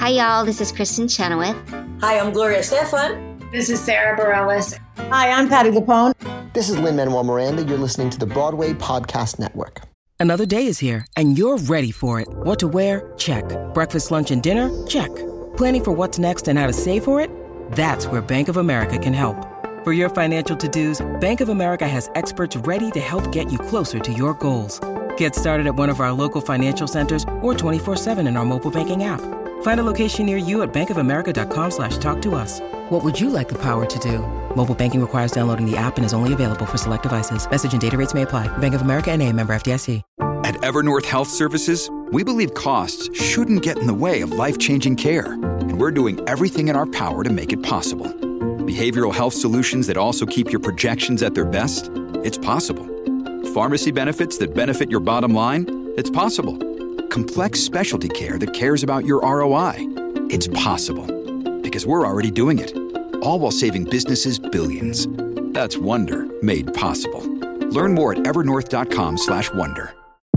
Hi, y'all. This is Kristen Chenoweth. Hi, I'm Gloria Stefan. This is Sarah Bareilles. Hi, I'm Patti LuPone. This is Lin-Manuel Miranda. You're listening to the Broadway Podcast Network. Another day is here, and you're ready for it. What to wear? Check. Breakfast, lunch, and dinner? Check. Planning for what's next and how to save for it? That's where Bank of America can help. For your financial to-dos, Bank of America has experts ready to help get you closer to your goals. Get started at one of our local financial centers or 24/7 in our mobile banking app. Find a location near you at bankofamerica.com/talktous. What would you like the power to do? Mobile banking requires downloading the app and is only available for select devices. Message and data rates may apply. Bank of America N.A., member FDIC. At Evernorth Health Services, we believe costs shouldn't get in the way of life-changing care, and we're doing everything in our power to make it possible. Behavioral health solutions that also keep your projections at their best? It's possible. Pharmacy benefits that benefit your bottom line? It's possible. Complex specialty care that cares about your ROI? It's possible. Because we're already doing it. All while saving businesses billions. That's Wonder made possible. Learn more at evernorth.com/wonder.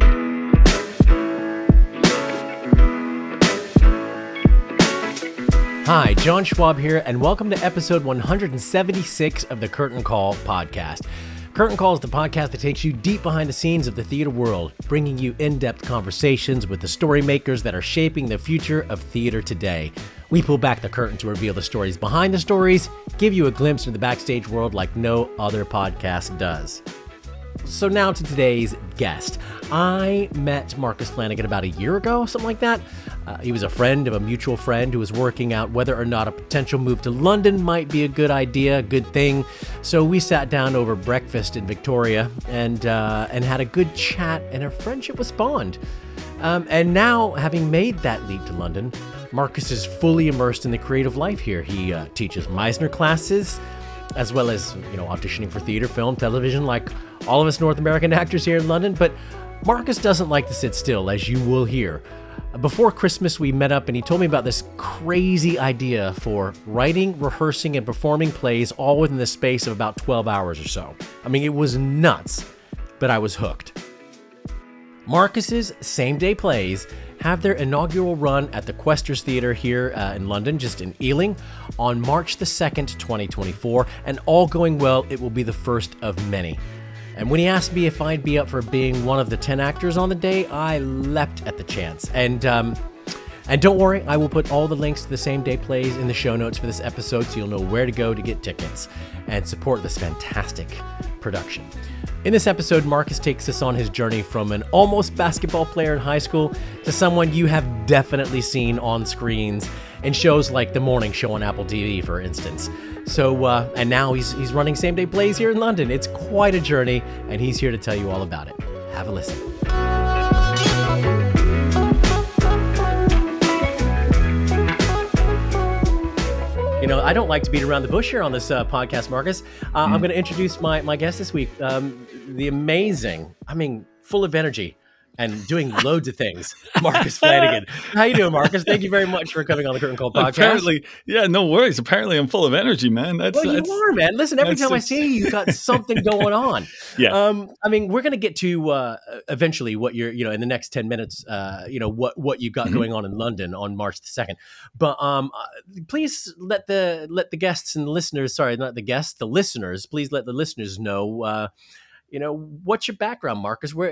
Hi, John Schwab here, and welcome to episode 176 of the Curtain Call podcast. Curtain Call is the podcast that takes you deep behind the scenes of the theater world, bringing you in-depth conversations with the story makers that are shaping the future of theater today. We pull back the curtain to reveal the stories behind the stories, give you a glimpse into the backstage world like no other podcast does. So now to today's guest. I met Marcus Flanagan about a year ago, something like that. He was a friend of a mutual friend who was working out whether or not a potential move to London might be a good idea, a good thing. So we sat down over breakfast in Victoria and had a good chat, and our friendship was spawned. And now, having made that leap to London, Marcus is fully immersed in the creative life here. He teaches Meisner classes, as well as, auditioning for theater, film, television, like all of us North American actors here in London. But Marcus doesn't like to sit still, as you will hear. Before Christmas, we met up and he told me about this crazy idea for writing, rehearsing, and performing plays all within the space of about 12 hours or so. I mean, it was nuts, but I was hooked. Marcus's same-day plays have their inaugural run at the Questors Theatre here in London, just in Ealing, on March the 2nd, 2024, and all going well, it will be the first of many. And when he asked me if I'd be up for being one of the 10 actors on the day, I leapt at the chance. And don't worry, I will put all the links to the same day plays in the show notes for this episode so you'll know where to go to get tickets and support this fantastic production. In this episode, Marcus takes us on his journey from an almost basketball player in high school to someone you have definitely seen on screens in shows like The Morning Show on Apple TV, for instance. So, and now he's running Same Day Plays here in London. It's quite a journey, and he's here to tell you all about it. Have a listen. I don't like to beat around the bush here on this podcast, Marcus. I'm going to introduce my guest this week, the amazing, full of energy and doing loads of things, Marcus Flanagan. How you doing, Marcus? Thank you very much for coming on the Curtain Call podcast. Apparently, yeah, no worries. Apparently, I'm full of energy, man. You are, man. Listen, every time I see you, you've got something going on. Yeah. We're going to get to eventually what you're, in the next 10 minutes, what you've got going on in London on March the 2nd. But please let the guests and the listeners, sorry, not the guests, the listeners, please let the listeners know, what's your background, Marcus? Where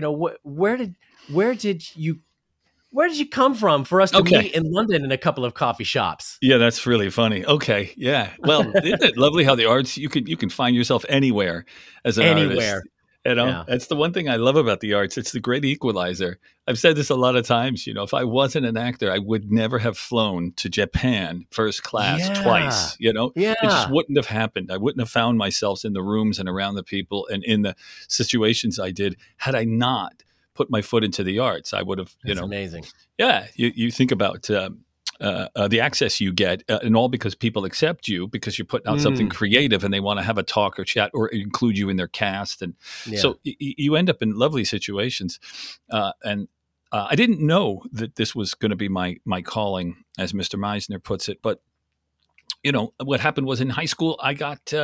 did you come from for us to meet in London in a couple of coffee shops? Yeah, that's really funny. Okay, yeah. Well, isn't it lovely how the arts you can find yourself anywhere as an artist? That's the one thing I love about the arts. It's the great equalizer. I've said this a lot of times. If I wasn't an actor, I would never have flown to Japan first class twice. It just wouldn't have happened. I wouldn't have found myself in the rooms and around the people and in the situations I did had I not put my foot into the arts. I would have. That's amazing. Yeah, you think about. The access you get, and all because people accept you because you're putting out something creative and they want to have a talk or chat or include you in their cast. And so you end up in lovely situations. And I didn't know that this was going to be my calling, as Mr. Meisner puts it. But what happened was in high school, I got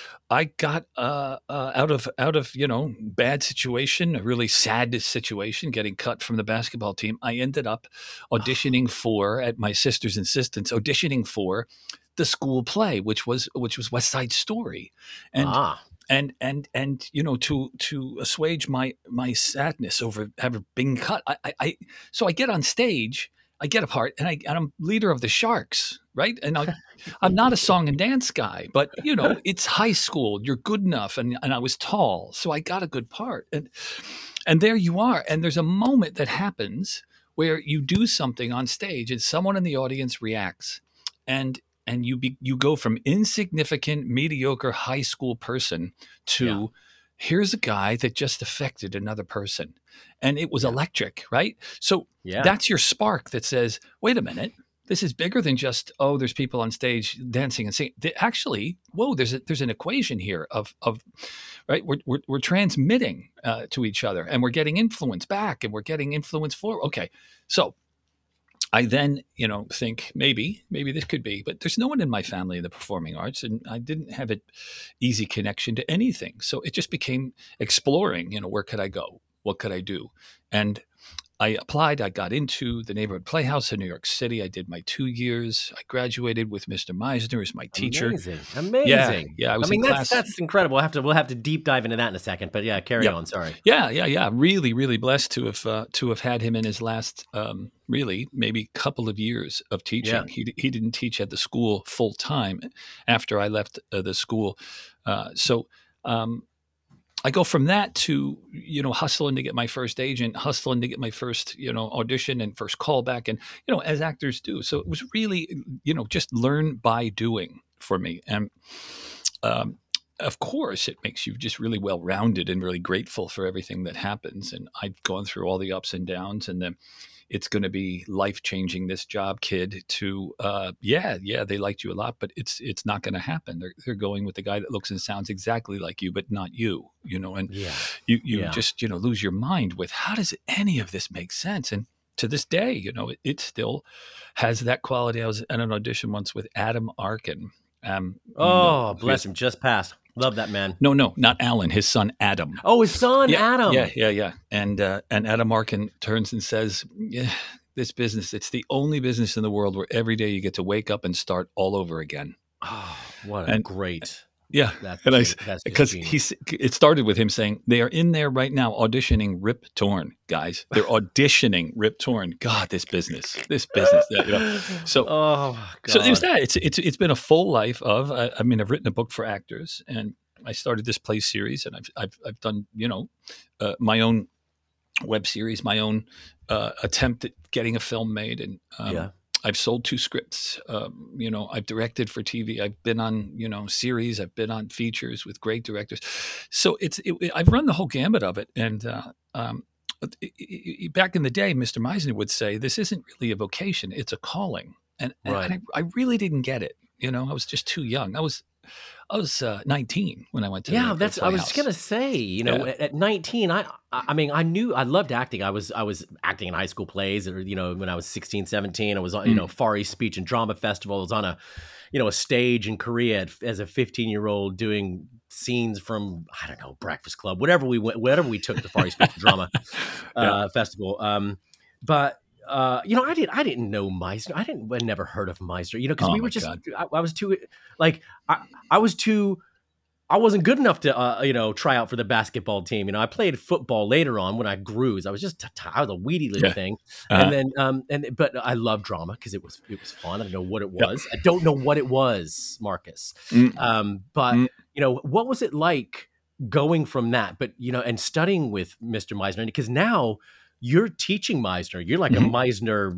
out of bad situation, a really sad situation, getting cut from the basketball team. I ended up auditioning for, at my sister's insistence, auditioning for the school play, which was West Side Story, and to assuage my sadness over having been cut, so I get on stage. I get a part, and I'm leader of the Sharks, right? And I'm not a song and dance guy, but it's high school. You're good enough, and I was tall, so I got a good part. And there you are. And there's a moment that happens where you do something on stage, and someone in the audience reacts, and you go from insignificant, mediocre high school person to here's a guy that just affected another person. And it was electric, right? So that's your spark that says, wait a minute, this is bigger than just, there's people on stage dancing and singing. Actually, whoa, there's an equation here of right? We're transmitting to each other, and we're getting influence back, and we're getting influence forward. Okay, so I then, think maybe this could be, but there's no one in my family in the performing arts, and I didn't have an easy connection to anything. So it just became exploring, where could I go? What could I do? And I applied. I got into the Neighborhood Playhouse in New York City. I did my 2 years. I graduated with Mr. Meisner as my teacher. Amazing. Yeah. I mean, that's incredible. We'll have to deep dive into that in a second. But carry on. Sorry. Yeah. Really, really blessed to have had him in his last really maybe couple of years of teaching. Yeah. He didn't teach at the school full time after I left the school. I go from that to, hustling to get my first agent, hustling to get my first, audition and first callback, and, as actors do. So it was really, just learn by doing for me. And of course, it makes you just really well-rounded and really grateful for everything that happens. And I've gone through all the ups and downs, and then it's going to be life-changing, this job, kid, to, they liked you a lot, but it's not going to happen. They're going with the guy that looks and sounds exactly like you, but not you, and you just, lose your mind with, how does any of this make sense? And to this day, it still has that quality. I was at an audition once with Adam Arkin. Bless him, just passed. Love that man. No, not Alan. His son Adam. Oh, his son Adam. Yeah. And Adam Arkin turns and says, this business, it's the only business in the world where every day you get to wake up and start all over again. Oh, what a great. Yeah, because it started with him saying they are in there right now auditioning Rip Torn, guys. They're auditioning Rip Torn. God, this business. So, so there's that. It's been a full life of. I've written a book for actors, and I started this play series, and I've done my own web series, my own attempt at getting a film made, and I've sold 2 scripts. I've directed for TV. I've been on, series. I've been on features with great directors. So I've run the whole gamut of it. And back in the day, Mr. Meisner would say, this isn't really a vocation. It's a calling. And I really didn't get it. I was just too young. I was 19 when I went to I was gonna say, at 19, I knew I loved acting. I was acting in high school plays, or when I was 16, 17, I was on Far East Speech and Drama Festival. I was on a stage in Korea as a 15-year-old doing scenes from Breakfast Club, whatever we took to Far East Speech and Drama Festival. But I didn't know Meisner. I never heard of Meisner, because we were just, I was too, I wasn't good enough to, try out for the basketball team. I played football later on when I grew. I was I was a weedy little thing. And then, but I love drama because it was fun. I don't know what it was. I don't know what it was, Marcus. But what was it like going from that, but, and studying with Mr. Meisner? Because now, you're teaching Meisner. You're like a Meisner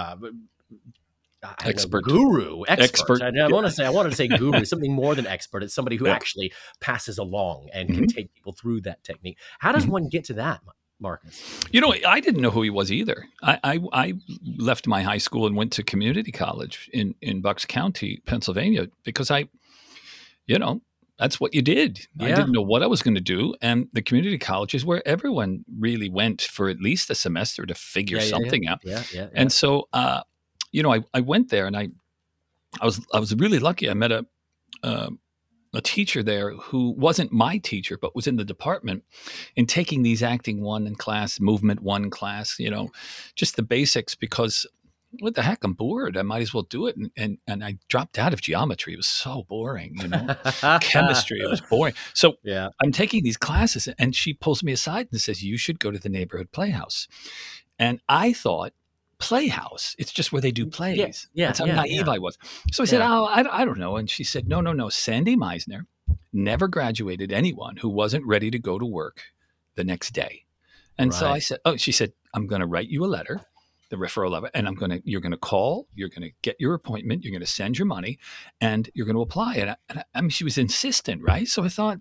expert. I want to say guru, something more than expert. It's somebody who actually passes along and can take people through that technique. How does one get to that, Marcus? I didn't know who he was either. I left my high school and went to community college in Bucks County, Pennsylvania, because that's what you did. Yeah. I didn't know what I was going to do. And the community college is where everyone really went for at least a semester to figure something out. Yeah. And so, I went there, and I was really lucky. I met a teacher there who wasn't my teacher, but was in the department and taking these acting 1 class, movement 1 class, just the basics, because what the heck, I'm bored. I might as well do it. And I dropped out of geometry. It was so boring, chemistry, it was boring. So I'm taking these classes, and she pulls me aside and says, you should go to the neighborhood playhouse. And I thought, playhouse, it's just where they do plays. That's how naive I was. So I said, I don't know. And she said, no. Sandy Meisner never graduated anyone who wasn't ready to go to work the next day. And so I said, she said, I'm going to write you a letter, the referral letter, and you're going to call, you're going to get your appointment, you're going to send your money, and you're going to apply. And I mean, she was insistent, right? So I thought,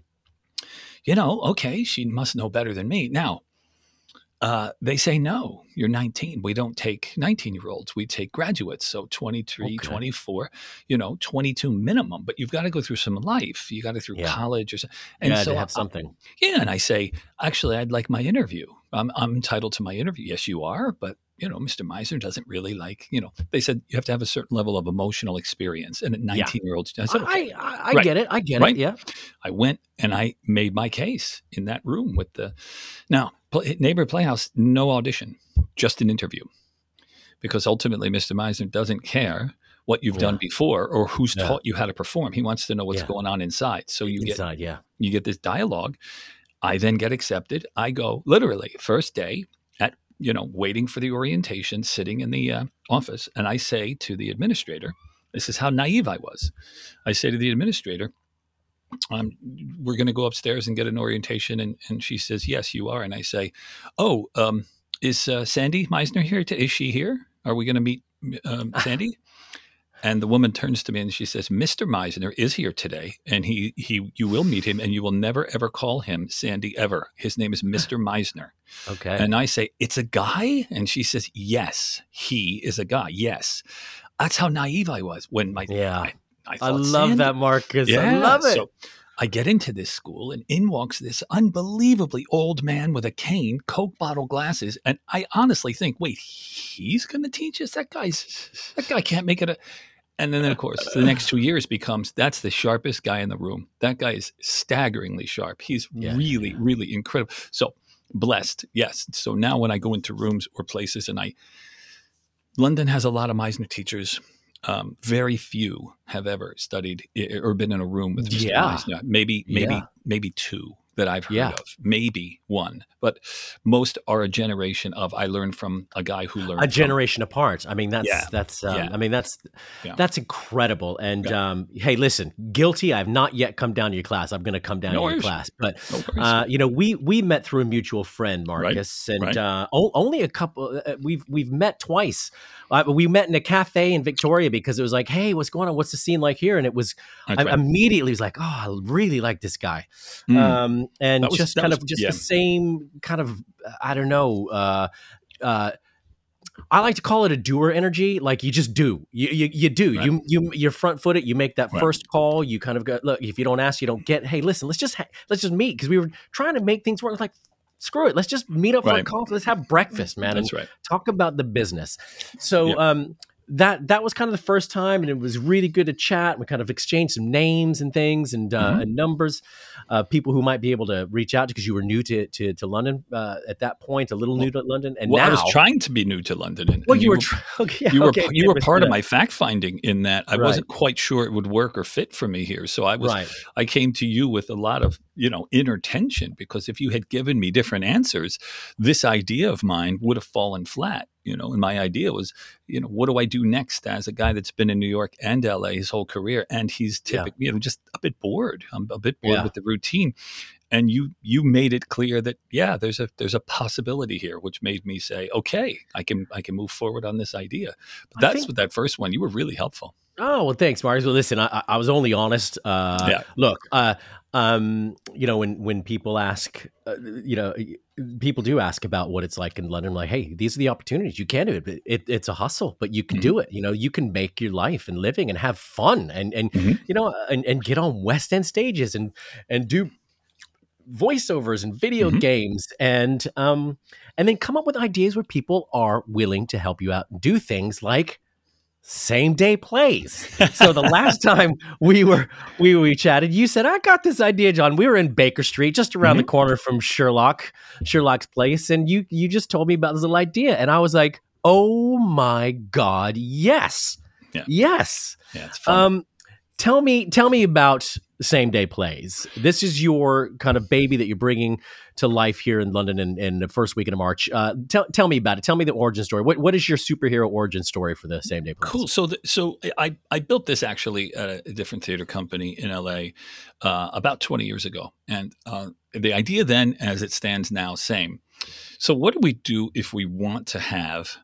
okay, she must know better than me. Now, they say, no, you're 19. We don't take 19-year-olds. We take graduates. So 23, 24, 22 minimum. But you've got to go through some life. You got to through college or something. And so to have something. And I say, actually, I'd like my interview. I'm entitled to my interview. Yes, you are. But, Mr. Meisner doesn't really like, they said you have to have a certain level of emotional experience. And at 19-year-olds, I said, okay. I get it. I get it. Yeah. I went and I made my case in that room with now, neighborhood playhouse, no audition, just an interview, because ultimately Mr. Meisner doesn't care what you've done before or who's taught you how to perform. He wants to know what's going on inside. So you get this dialogue. I then get accepted. I go literally first day at, waiting for the orientation, sitting in the office. And I say to the administrator, this is how naive I was. I say to the administrator, we're going to go upstairs and get an orientation. And she says, yes, you are. And I say, is Sandy Meisner here? Is she here? Are we going to meet Sandy? And the woman turns to me and she says, Mr. Meisner is here today, and you will meet him, and you will never, ever call him Sandy ever. His name is Mr. Meisner. Okay. And I say, it's a guy? And she says, yes, he is a guy. Yes. That's how naive I was when I love Sandy. That, Marcus. Yeah. I love it. So I get into this school, and in walks this unbelievably old man with a cane, Coke bottle glasses. And I honestly think, wait, he's going to teach us? That guy can't make it And then, of course, the next 2 years becomes, that's the sharpest guy in the room. That guy is staggeringly sharp. He's really, really incredible. So blessed. Yes. So now when I go into rooms or places, and London has a lot of Meisner teachers. Very few have ever studied or been in a room with Mr. Meisner. Maybe two that I've heard of, maybe one, but most are a generation of, I learned from a guy who learned generation apart. I mean, that's incredible. And hey, listen, guilty. I've not yet come down to your class. I'm going to come down to your class, but we met through a mutual friend, Marcus, and only a couple. We've met twice. We met in a cafe in Victoria because it was like, hey, what's going on? What's the scene like here? And it was, immediately was like, oh, I really like this guy. And the same kind of, I don't know, I like to call it a doer energy. Like you just do, you do, right. You're front footed. You make that first call. You kind of go, look, if you don't ask, you don't get. Hey, listen, let's just meet, because we were trying to make things work. Like, screw it, let's just meet up for a coffee. Let's have breakfast, man. That's and talk about the business. So that was kind of the first time, and it was really good to chat. We kind of exchanged some names and things and numbers, people who might be able to reach out to, because you were new to London at that point, a little new to London. And now I was trying to be new to London. And you were part of my fact finding, in that I wasn't quite sure it would work or fit for me here. So I came to you with a lot of inner tension, because if you had given me different answers, this idea of mine would have fallen flat. And my idea was, what do I do next as a guy that's been in New York and LA his whole career, and he's typically, just a bit bored. I'm a bit bored with the routine. And you made it clear that, there's a possibility here, which made me say, okay, I can move forward on this idea. But that's with that first one. You were really helpful. Oh, well, thanks, Marcus. Well, listen, I was only honest. Look, when people ask, people do ask about what it's like in London. I'm like, hey, these are the opportunities. You can do it. It's a hustle, but you can do it. You can make your life and living and have fun and get on West End stages and do voiceovers and video games and then come up with ideas where people are willing to help you out and do things like same day plays. So the last time we chatted, you said, I got this idea, John. We were in Baker Street, just around the corner from Sherlock's place. And you just told me about this little idea. And I was like, oh my God, yes. Yeah. Yes. Yeah, it's fun. Tell me about same day plays. This is your kind of baby that you're bringing to life here in London in the first weekend of March. Tell me about it. Tell me the origin story. What is your superhero origin story for the same day plays? Cool. So I built this actually at a different theater company in LA about 20 years ago, and the idea then, as it stands now, same. So what do we do if we want to have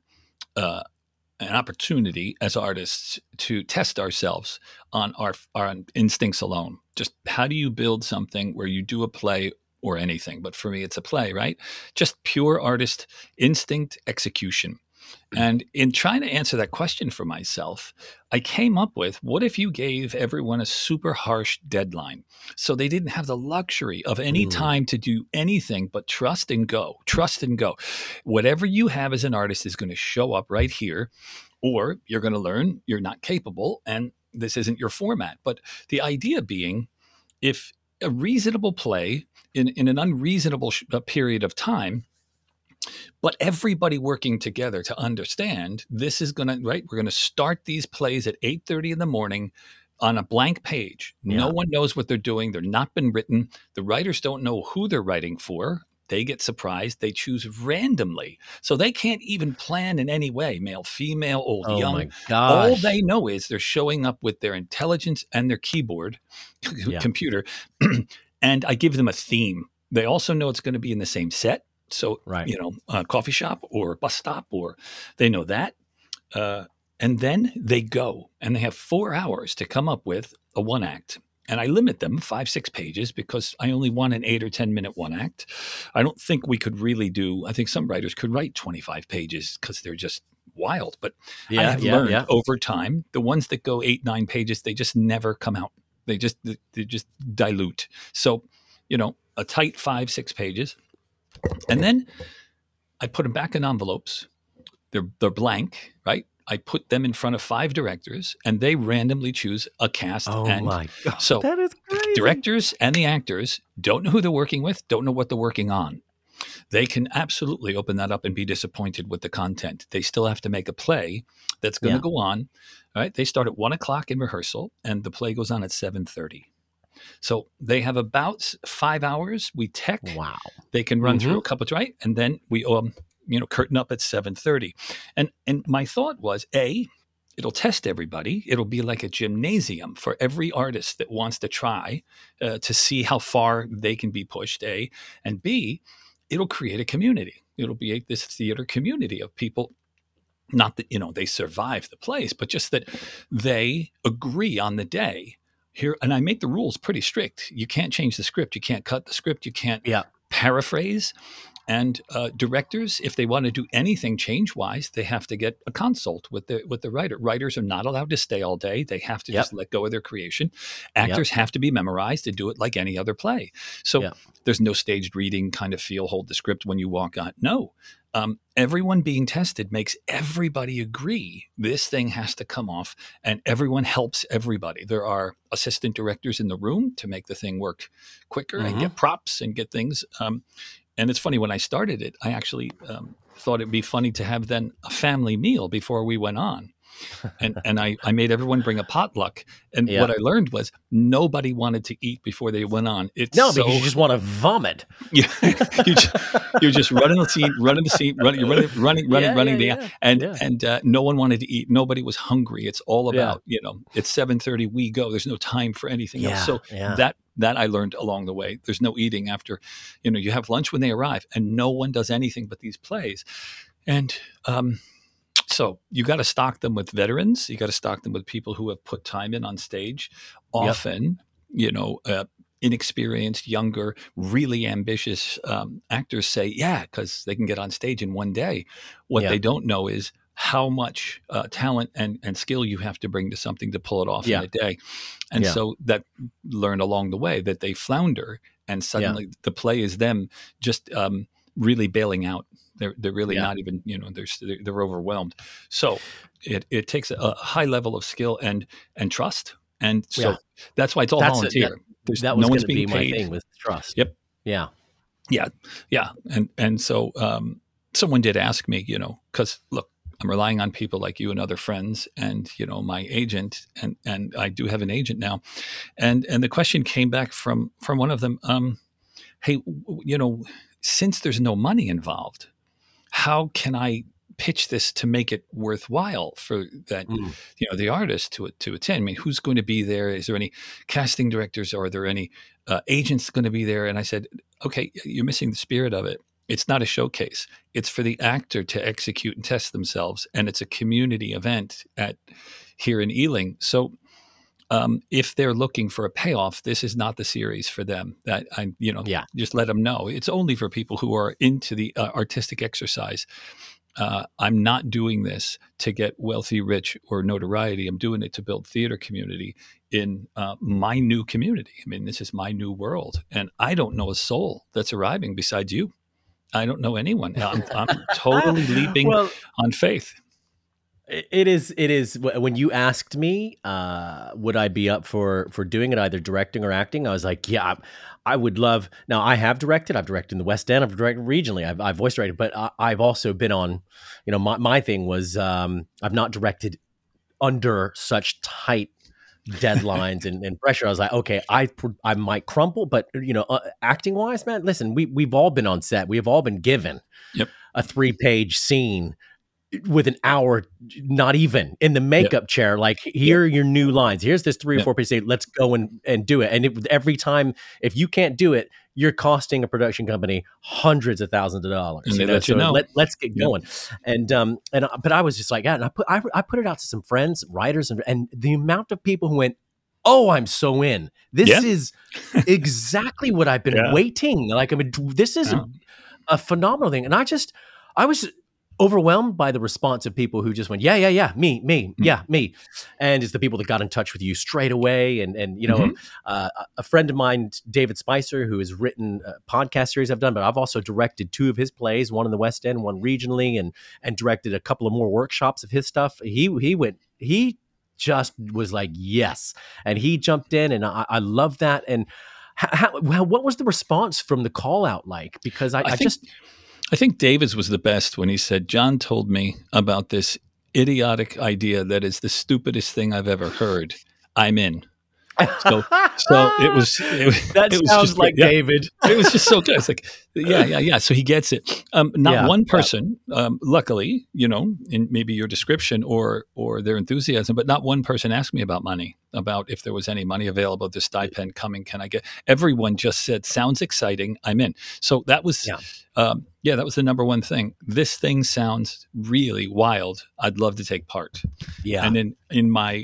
an opportunity as artists to test ourselves on our instincts alone? Just how do you build something where you do a play or anything? But for me, it's a play, right? Just pure artist instinct execution. And in trying to answer that question for myself, I came up with, what if you gave everyone a super harsh deadline? So they didn't have the luxury of any time to do anything but trust and go. Whatever you have as an artist is going to show up right here, or you're going to learn you're not capable and this isn't your format. But the idea being, if a reasonable play in an unreasonable period of time, but everybody working together to understand this is going to, right? We're going to start these plays at 8:30 in the morning on a blank page. Yeah. No one knows what they're doing. They're not been written. The writers don't know who they're writing for. They get surprised. They choose randomly. So they can't even plan in any way, male, female, old, young. My gosh. All they know is they're showing up with their intelligence and their keyboard, computer, and I give them a theme. They also know it's going to be in the same set. So, coffee shop or bus stop, or they know that. And then they go and they have 4 hours to come up with a one act. And I limit them 5-6 pages because I only want an 8 or 10 minute one act. I don't think we could really I think some writers could write 25 pages because they're just wild. But I have learned over time, the ones that go 8-9 pages, they just never come out. They just dilute. So, a tight 5-6 pages. And then I put them back in envelopes. They're blank, right? I put them in front of 5 directors, and they randomly choose a cast. Oh my God, so that is crazy. The directors and the actors don't know who they're working with, don't know what they're working on. They can absolutely open that up and be disappointed with the content. They still have to make a play that's going to go on. Right? They start at 1:00 in rehearsal, and the play goes on at 7:30. So they have about 5 hours. We tech. Wow. They can run through a couple, right? And then we curtain up at 7:30. And my thought was, it'll test everybody. It'll be like a gymnasium for every artist that wants to try to see how far they can be pushed, A. And B, it'll create a community. It'll be this theater community of people. Not that, they survive the plays, but just that they agree on the day. Here, and I make the rules pretty strict. You can't change the script. You can't cut the script. You can't paraphrase. And directors, if they want to do anything change-wise, they have to get a consult with the writer. Writers are not allowed to stay all day. They have to just let go of their creation. Actors have to be memorized to do it like any other play. So there's no staged reading kind of feel, hold the script when you walk on. No. Everyone being tested makes everybody agree this thing has to come off, and everyone helps everybody. There are assistant directors in the room to make the thing work quicker and get props and get things. And it's funny, when I started it, I actually thought it'd be funny to have then a family meal before we went on. And I made everyone bring a potluck. And what I learned was nobody wanted to eat before they went on. Because you just want to vomit. You're just running the scene, and no one wanted to eat. Nobody was hungry. It's all about, it's 7:30, we go. There's no time for anything else. So that I learned along the way. There's no eating after, you have lunch when they arrive, and no one does anything but these plays. And so you got to stock them with veterans. You got to stock them with people who have put time in on stage. Often, inexperienced, younger, really ambitious actors say, because they can get on stage in one day. What they don't know is how much talent and skill you have to bring to something to pull it off in a day. And so that learned along the way that they flounder, and suddenly the play is them just really bailing out. They're really not even, they're overwhelmed. So it takes a high level of skill and trust. And so that's why it's all volunteer. That was going to be my thing with trust. Yep. Yeah. Yeah. Yeah. And so someone did ask me, because look, I'm relying on people like you and other friends and, my agent, and I do have an agent now. And the question came back from one of them, hey, since there's no money involved, how can I pitch this to make it worthwhile for that, the artist to attend? I mean, who's going to be there? Is there any casting directors? Are there any agents going to be there? And I said, okay, you're missing the spirit of it. It's not a showcase. It's for the actor to execute and test themselves. And it's a community event here in Ealing. So if they're looking for a payoff, this is not the series for them. That just let them know. It's only for people who are into the artistic exercise. I'm not doing this to get wealthy, rich, or notoriety. I'm doing it to build theater community in my new community. I mean, this is my new world, and I don't know a soul that's arriving besides you. I don't know anyone. I'm totally leaping on faith. It is. When you asked me, would I be up for doing it, either directing or acting? I was like, yeah, I would love. Now, I have directed. I've directed in the West End. I've directed regionally. I've voice directed, but I've also been on. My thing was I've not directed under such tight deadlines and pressure. I was like, okay, I might crumple, but acting wise, man, listen, we've all been on set. We have all been given a 3-page scene with an hour, not even in the makeup chair, like here are your new lines. Here's this 3 or 4 page. Let's go and do it. And every time, if you can't do it, you're costing a production company hundreds of thousands of dollars. Let's get going. But I was just like, and I put it out to some friends, writers, and the amount of people who went, oh, I'm so in. This is exactly what I've been waiting. Like, I mean, this is a phenomenal thing. And I was overwhelmed by the response of people who just went, yeah, me, me. And it's the people that got in touch with you straight away. And a friend of mine, David Spicer, who has written a podcast series I've done, but I've also directed 2 of his plays, one in the West End, one regionally, and directed a couple of more workshops of his stuff. He just was like, yes. And he jumped in, and I love that. And what was the response from the call out like? Because I think David's was the best when he said, John told me about this idiotic idea that is the stupidest thing I've ever heard. I'm in. So it was sounds just like David. It was just so good. It's like, yeah. So he gets it. Not one person, luckily, in maybe your description or their enthusiasm, but not one person asked me about money, about if there was any money available, the stipend coming. Can I get? Everyone just said, sounds exciting. I'm in. So that was, that was the number one thing. This thing sounds really wild. I'd love to take part. Yeah. And in my,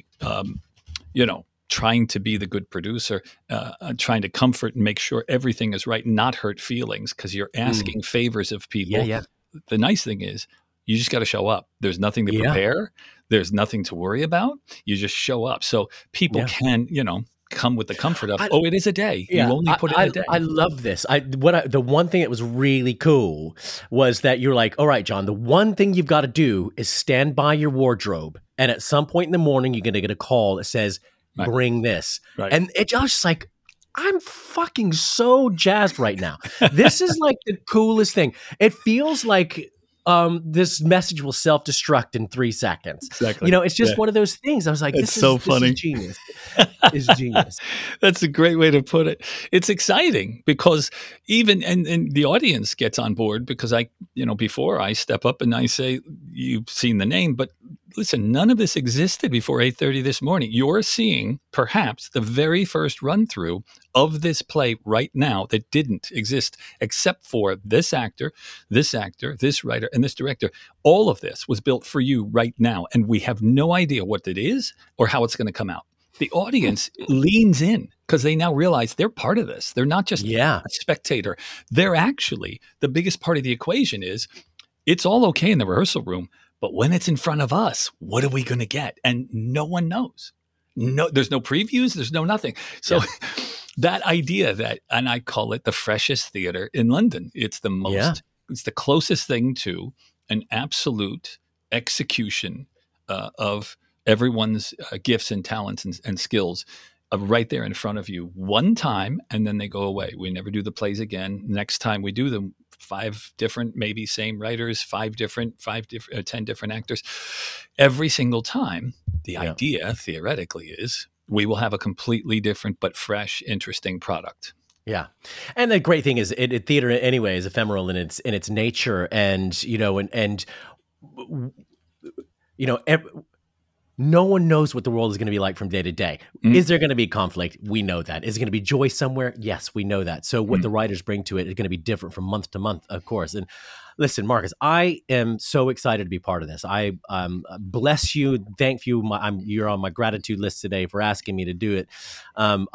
trying to be the good producer, trying to comfort and make sure everything is right, not hurt feelings, because you're asking favors of people. Yeah. The nice thing is you just got to show up. There's nothing to prepare. There's nothing to worry about. You just show up. So people can, come with the comfort of, it is a day. You only put in a day. I love this. The one thing that was really cool was that you're like, all right, John, the one thing you've got to do is stand by your wardrobe. And at some point in the morning, you're going to get a call that says, bring this. Right. And it's just like, I'm fucking so jazzed right now. This is like the coolest thing. It feels like this message will self-destruct in 3 seconds. Exactly. It's just one of those things. I was like, this is funny. This is genius. It's genius. That's a great way to put it. It's exciting because even, and the audience gets on board because before I step up and I say, you've seen the name, but listen, none of this existed before 8:30 this morning. You're seeing perhaps the very first run through of this play right now that didn't exist except for this actor, this writer, and this director. All of this was built for you right now. And we have no idea what it is or how it's going to come out. The audience leans in because they now realize they're part of this. They're not just a spectator. They're actually, the biggest part of the equation is it's all okay in the rehearsal room, but when it's in front of us, what are we going to get? And no one knows. No, there's no previews. There's no nothing. So that idea and I call it the freshest theater in London. It's the most the closest thing to an absolute execution of everyone's gifts and talents and skills right there in front of you one time, and then they go away. We never do the plays again. Next time we do them, 5 different, maybe same writers, 10 different actors. Every single time, the idea theoretically is we will have a completely different but fresh, interesting product. Yeah, and the great thing is, theater anyway is ephemeral in its nature, and no one knows what the world is going to be like from day to day. Is there going to be conflict? We know that. Is it going to be joy somewhere? Yes, we know that. So what the writers bring to it is going to be different from month to month, of course. And listen, Marcus, I am so excited to be part of this. I bless you. Thank you. You're on my gratitude list today for asking me to do it. I'm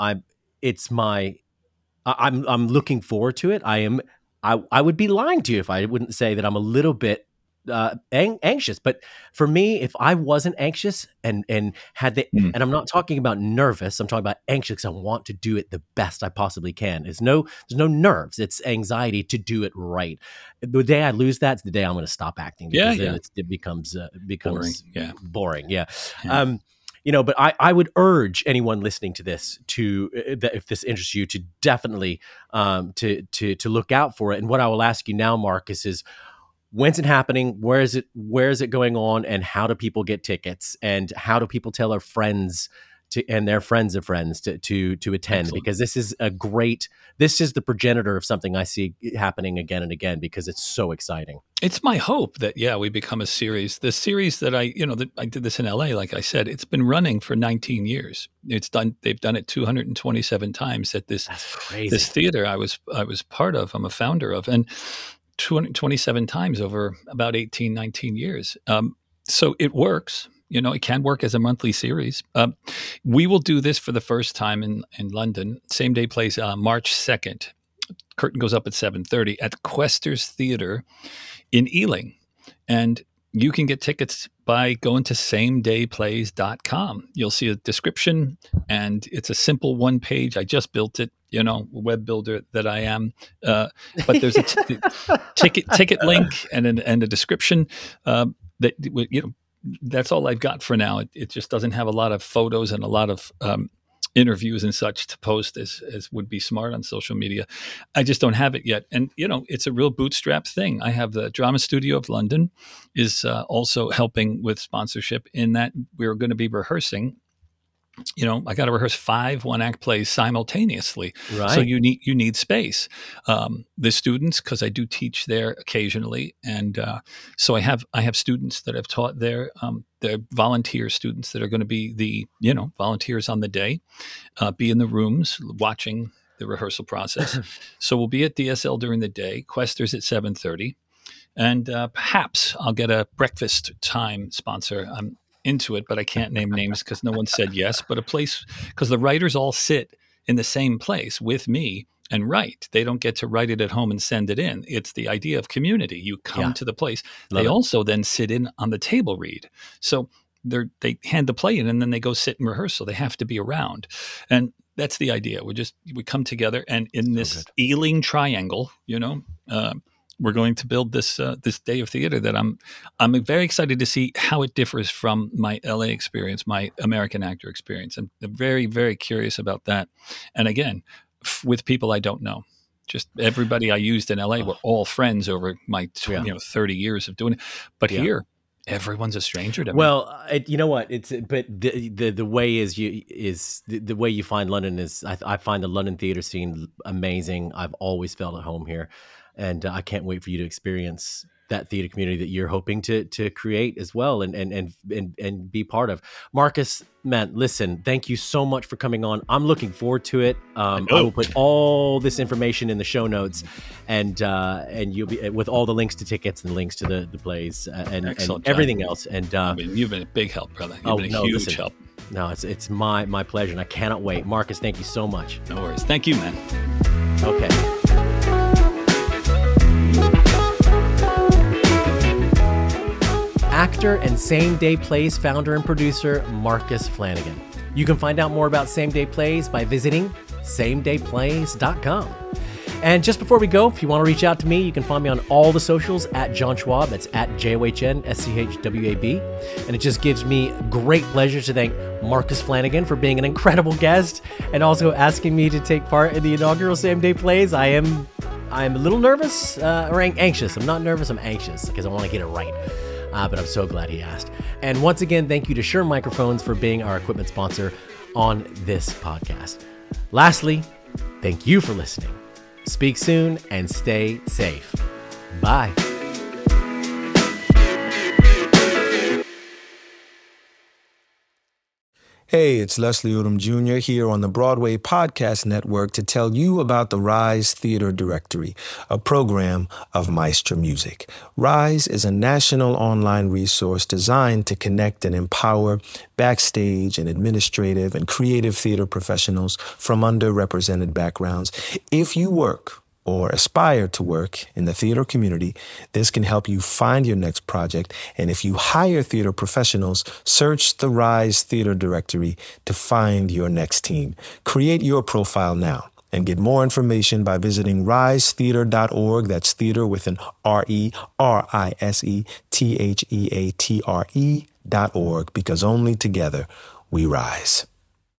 looking forward to it. I would be lying to you if I wouldn't say that I'm a little bit anxious. But for me, if I wasn't anxious and had and I'm not talking about nervous, I'm talking about anxious because I want to do it the best I possibly can. There's no nerves. It's anxiety to do it right. The day I lose that is the day I'm going to stop acting. Because then it becomes boring. Yeah. But I would urge anyone listening to this if this interests you, to definitely to look out for it. And what I will ask you now, Marcus, is when's it happening? Where is it going on? And how do people get tickets? And how do people tell their friends and their friends of friends to attend? Excellent. Because this is the progenitor of something I see happening again and again, because it's so exciting. It's my hope that, we become a series. The series that I did this in LA, like I said, it's been running for 19 years. They've done it 227 times at this theater I was part of. I'm a founder of, and 227 times over about 18, 19 years. So it works. It can work as a monthly series. We will do this for the first time in London. Same day plays March 2nd. Curtain goes up at 7:30 at Questers Theatre in Ealing. And you can get tickets by going to samedayplays.com. You'll see a description, and it's a simple one page. I just built it, web builder that I am. But there's a ticket link and a description that's all I've got for now. It just doesn't have a lot of photos and a lot of interviews and such to post as would be smart on social media. I just don't have it yet. And, it's a real bootstrap thing. I have the Drama Studio of London is also helping with sponsorship in that we're going to be rehearsing. I got to rehearse 5 one-act plays simultaneously. Right. So you need space. The students, because I do teach there occasionally, and so I have students that I've taught there. They're volunteer students that are going to be the volunteers on the day, be in the rooms watching the rehearsal process. So we'll be at DSL during the day. Questers at 7:30, and perhaps I'll get a breakfast time sponsor. I'm into it, but I can't name names because no one said yes. But a place, because the writers all sit in the same place with me and write. They don't get to write it at home and send it in. It's the idea of community. You come to the place. They also then sit in on the table read. So they hand the play in and then they go sit in rehearsal. They have to be around. And that's the idea. We come together, and in this Ealing triangle, we're going to build this day of theater that I'm very excited to see how it differs from my LA experience, my American actor experience. I'm very, very curious about that. And again, with people I don't know. Just everybody I used in LA were all friends over my 30 years of doing it. But here, everyone's a stranger to me. Well, you know what? But the way is the way you find London is. I find the London theater scene amazing. I've always felt at home here. And I can't wait for you to experience that theater community that you're hoping to create as well and be part of. Marcus, man, listen, thank you so much for coming on. I'm looking forward to it. I will put all this information in the show notes, and you'll be with all the links to tickets and links to the plays and everything else. And you've been a big help, brother. You've been a huge help. No, it's my pleasure, and I cannot wait. Marcus, thank you so much. No worries. Thank you, man. Okay. Actor and Same Day Plays founder and producer Marcus Flanagan. You can find out more about Same Day Plays by visiting samedayplays.com. And just before we go, if you want to reach out to me, you can find me on all the socials at John Schwab. That's at JOHNSCHWAB. And it just gives me great pleasure to thank Marcus Flanagan for being an incredible guest and also asking me to take part in the inaugural Same Day Plays. I'm a little nervous or anxious. I'm not nervous, I'm anxious because I want to get it right. But I'm so glad he asked. And once again, thank you to Shure Microphones for being our equipment sponsor on this podcast. Lastly, thank you for listening. Speak soon and stay safe. Bye. Hey, it's Leslie Odom Jr. here on the Broadway Podcast Network to tell you about the Rise Theater Directory, a program of Maestro Music. Rise is a national online resource designed to connect and empower backstage and administrative and creative theater professionals from underrepresented backgrounds. If you work or aspire to work in the theater community, this can help you find your next project. And if you hire theater professionals, search the Rise Theater Directory to find your next team. Create your profile now and get more information by visiting risetheater.org. That's theater with an RERISETHEATRE.org, because only together we rise.